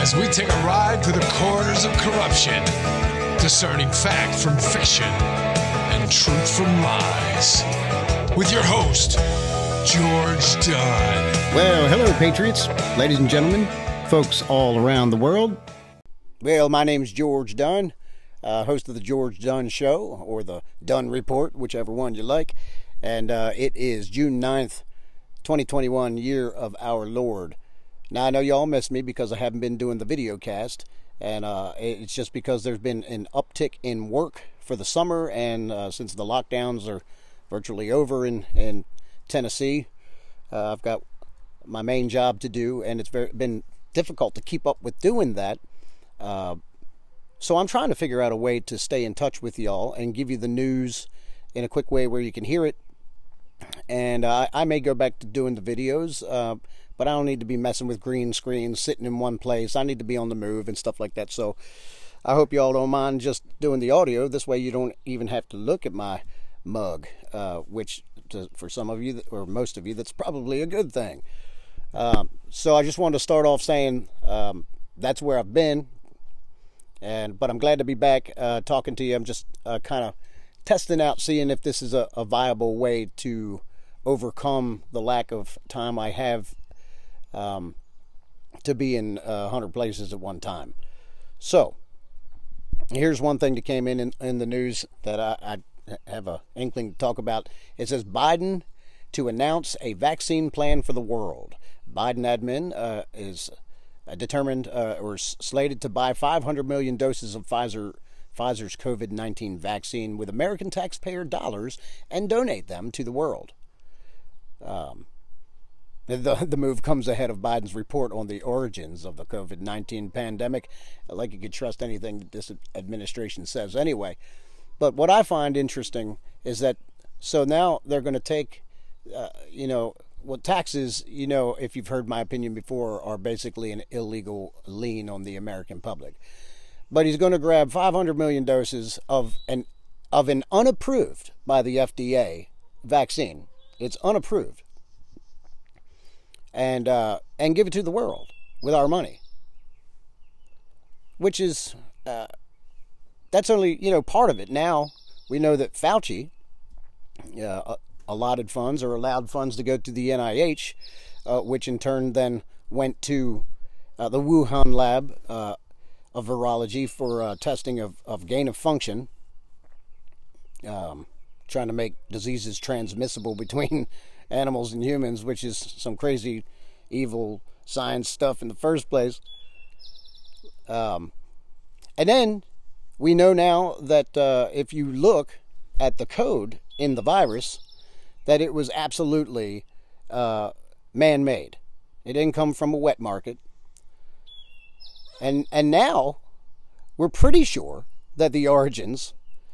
as we take a ride through the corridors of corruption, discerning fact from fiction and truth from lies. With your host, George Dunn. Well, hello, Patriots, ladies and gentlemen, folks all around the world. Well, my name's George Dunn, host of the George Dunn Show, or the Dunn Report, whichever one you like. And it is June 9th, 2021, year of our Lord. Now, I know y'all missed me because I haven't been doing the video cast, and it's just because there's been an uptick in work for the summer, and since the lockdowns are virtually over in Tennessee, I've got my main job to do, and it's been difficult to keep up with doing that. So I'm trying to figure out a way to stay in touch with y'all and give you the news in a quick way where you can hear it. And I may go back to doing the videos, but I don't need to be messing with green screens, sitting in one place. I need to be on the move and stuff like that. So I hope y'all don't mind just doing the audio. This way you don't even have to look at my mug, which for some of you, or most of you, that's probably a good thing. So I just wanted to start off saying that's where I've been. But I'm glad to be back talking to you. I'm just kind of testing out, seeing if this is a viable way to overcome the lack of time I have to be in 100 places at one time. So here's one thing that came in the news that I have a inkling to talk about. It says Biden to announce a vaccine plan for the world. Biden admin is determined or slated to buy 500 million doses of Pfizer's COVID-19 vaccine with American taxpayer dollars and donate them to the world. The move comes ahead of Biden's report on the origins of the COVID-19 pandemic. Like you could trust anything that this administration says anyway. But what I find interesting is that, so now they're going to take, taxes, if you've heard my opinion before, are basically an illegal lien on the American public. But he's going to grab 500 million doses of an unapproved by the FDA vaccine. It's unapproved. And give it to the world with our money. Which is, that's only, part of it. Now, we know that Fauci allotted funds or allowed funds to go to the NIH, which in turn then went to the Wuhan lab of virology for testing of gain of function, trying to make diseases transmissible between animals and humans, which is some crazy, evil science stuff in the first place. And then we know now that if you look at the code in the virus, that it was absolutely man-made. It didn't come from a wet market. And now we're pretty sure that the origins,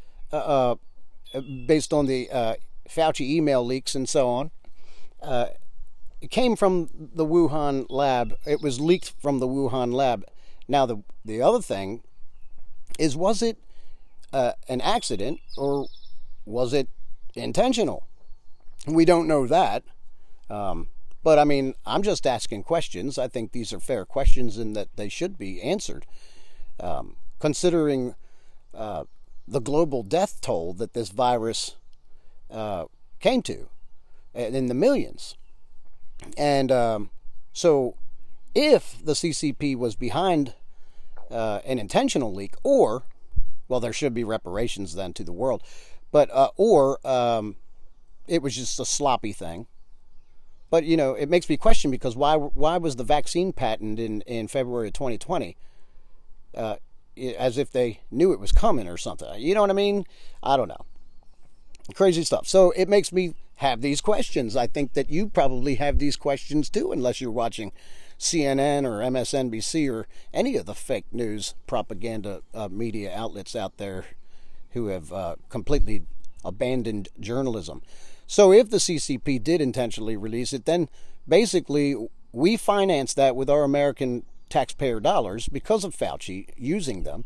based on the Fauci email leaks and so on, it came from the Wuhan lab. It was leaked from the Wuhan lab. Now, the other thing is, was it an accident or was it intentional? We don't know that. But I mean, I'm just asking questions. I think these are fair questions and that they should be answered. Considering the global death toll that this virus came to in the millions. And so if the CCP was behind an intentional leak, or, well, there should be reparations then to the world, but or it was just a sloppy thing. But, it makes me question, because why was the vaccine patented in February of 2020 as if they knew it was coming or something? You know what I mean? I don't know. Crazy stuff. So it makes me have these questions. I think that you probably have these questions too, unless you're watching CNN or MSNBC or any of the fake news propaganda media outlets out there who have completely abandoned journalism. So if the CCP did intentionally release it, then basically we finance that with our American taxpayer dollars because of Fauci using them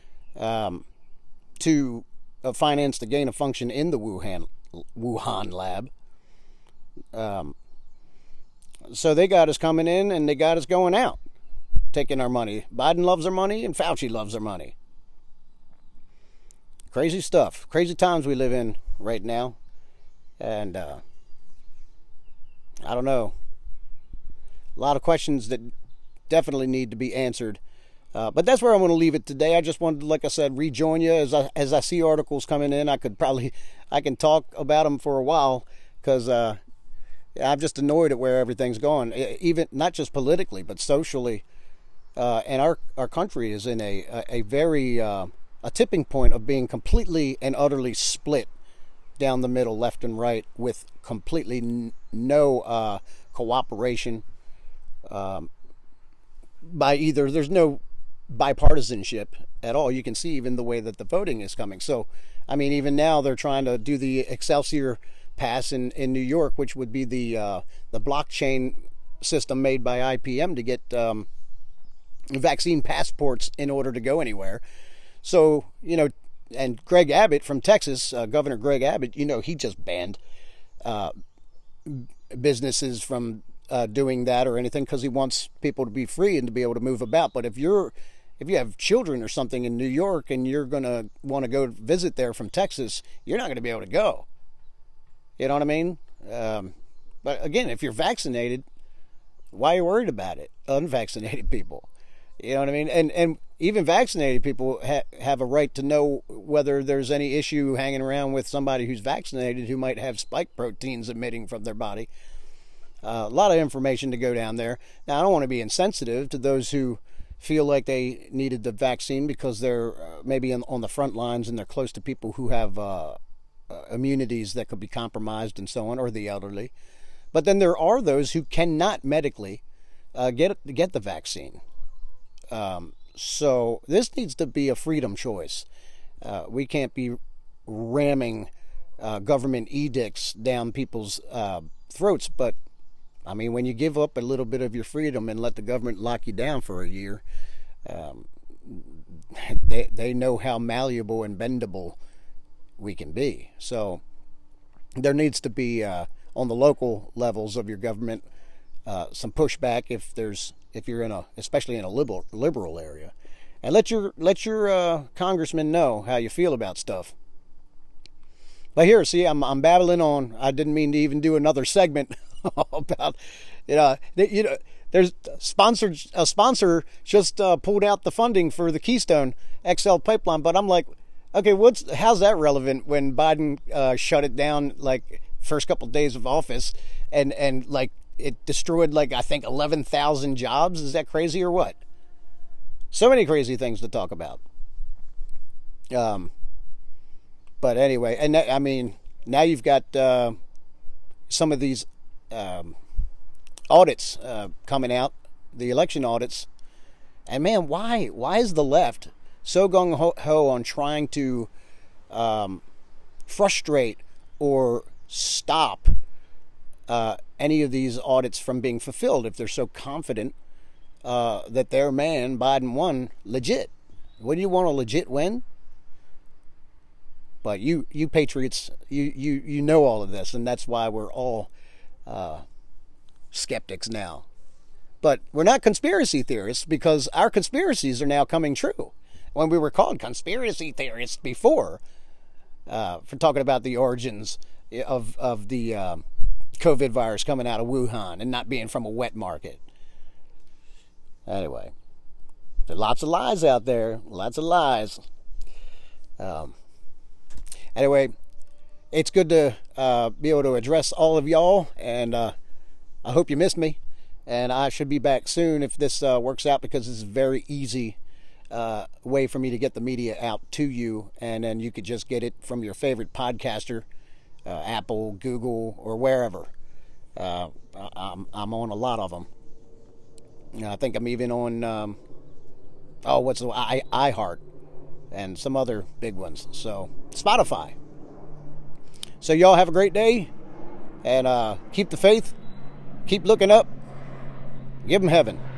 to finance the gain of function in the Wuhan lab. So they got us coming in and they got us going out. taking our money. Biden loves our money, and Fauci loves our money. Crazy stuff. Crazy times we live in right now. And I don't know. A lot of questions that definitely need to be answered. But that's where I'm going to leave it today. I just wanted to, like I said, rejoin you as I see articles coming in. I can talk about them for a while, because I'm just annoyed at where everything's going. Even not just politically, but socially. And our country is in a very a tipping point of being completely and utterly split down the middle, left and right, with completely no cooperation by either. There's no bipartisanship at all. You can see even the way that the voting is coming. So, I mean, even now they're trying to do the Excelsior pass in New York, which would be the blockchain system made by IBM to get vaccine passports in order to go anywhere. So, and Greg Abbott from Texas, Governor Greg Abbott, he just banned businesses from doing that or anything, because he wants people to be free and to be able to move about. But if you have children or something in New York and you're going to want to go visit there from Texas, you're not going to be able to go. You know what I mean? But again, if you're vaccinated, why are you worried about it? Unvaccinated people. You know what I mean? And even vaccinated people have a right to know whether there's any issue hanging around with somebody who's vaccinated who might have spike proteins emitting from their body. A lot of information to go down there. Now, I don't want to be insensitive to those who feel like they needed the vaccine because they're maybe on the front lines and they're close to people who have immunities that could be compromised and so on, or the elderly. But then there are those who cannot medically get the vaccine. So this needs to be a freedom choice. We can't be ramming government edicts down people's throats. But I mean, when you give up a little bit of your freedom and let the government lock you down for a year, they know how malleable and bendable we can be. So there needs to be on the local levels of your government some pushback if you're especially in a liberal area, and let your congressman know how you feel about stuff. But here, see, I'm babbling on. I didn't mean to even do another segment about there's a sponsor just pulled out the funding for the Keystone XL pipeline, but I'm like, okay, how's that relevant when Biden shut it down like first couple of days of office, and like it destroyed like I think 11,000 jobs? Is that crazy or what? So many crazy things to talk about. But anyway, and I mean, now you've got some of these audits coming out, the election audits, and man, why is the left so gung-ho on trying to frustrate or stop any of these audits from being fulfilled if they're so confident that their man Biden won legit? What do you want, a legit win? But you patriots, you know all of this, and that's why we're all skeptics now. But we're not conspiracy theorists, because our conspiracies are now coming true. When we were called conspiracy theorists before, for talking about the origins of the COVID virus coming out of Wuhan and not being from a wet market. Anyway, there are lots of lies out there, lots of lies. Anyway, it's good to be able to address all of y'all, and I hope you missed me. And I should be back soon if this works out, because this is a very easy way for me to get the media out to you, and then you could just get it from your favorite podcaster, Apple, Google, or wherever. I'm on a lot of them. I think I'm even on iHeart and some other big ones. So Spotify. So y'all have a great day, and keep the faith, keep looking up, give them heaven.